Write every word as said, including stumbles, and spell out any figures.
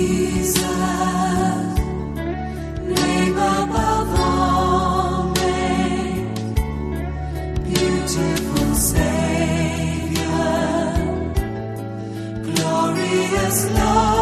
Jesus, name above all names, beautiful Savior, glorious Lord.